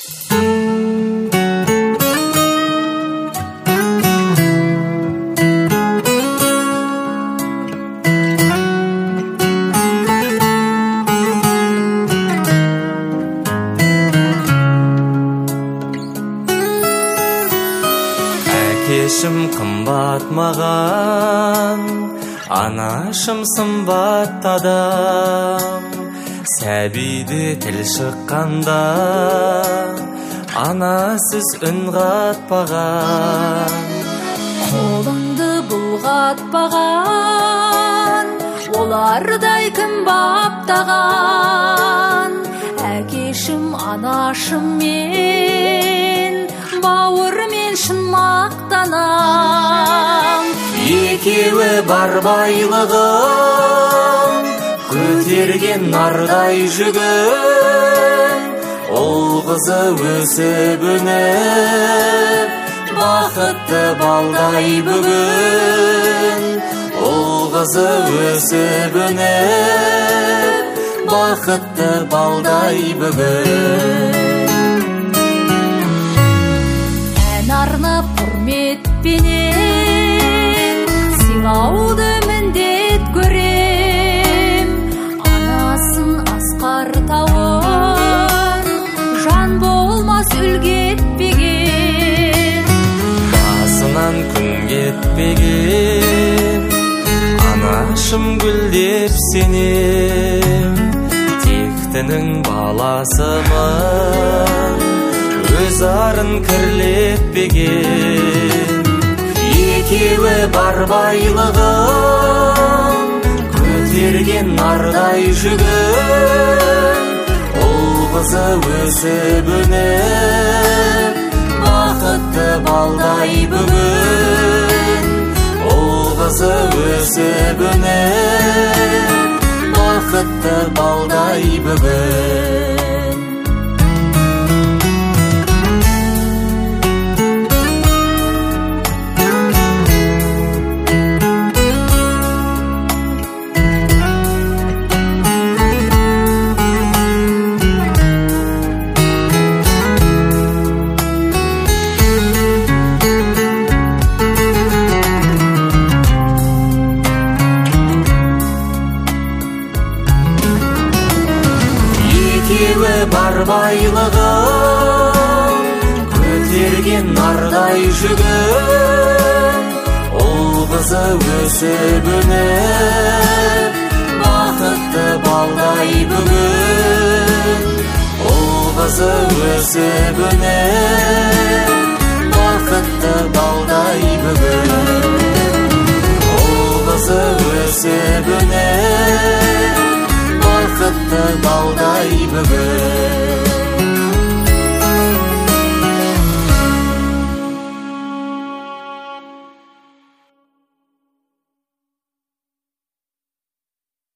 Әкешім қымбат маған, анашым сымбат адам. Сәбиді тіл шыққанда, анасыз үн қатпаған. Қолыңды бұлғатпаған, олардай кім баптаған. Әкешім, анашым мен, бауырмен шын мақтанам. Екеуі бар байлығым, көтерген нардай жүгін. Ол қызы өсіп өніп, бақытты балдай бүгін. Ол қызы өсіп өніп, бақытты балдай бүгін. Ән арнап құрметпенен, сыйлауды міндет көрем. Анасын асқар тауын, жан болмас үлгі етпеген. Жасынан күн кетпеген, анашым гүлдеп сенем. Тектінің баласымын, өз арын кірлетпеген. Екеуі бар байлығым, көтерген нардай жүгін. Ол қызы өсіп өніп, бақытты балдай бүгін. Ол қызы өсіп өніп, бақытты балдай бүгін. Екеуі бар байлығым, көтерген нардай жүгін. Ол қызы өсіп өніп, бақытты балдай бүгін. Ол қызы өсіп өніп, бақытты балдай бүгін. Ол қызы өсіп өніп, бақытты балдай бүгін.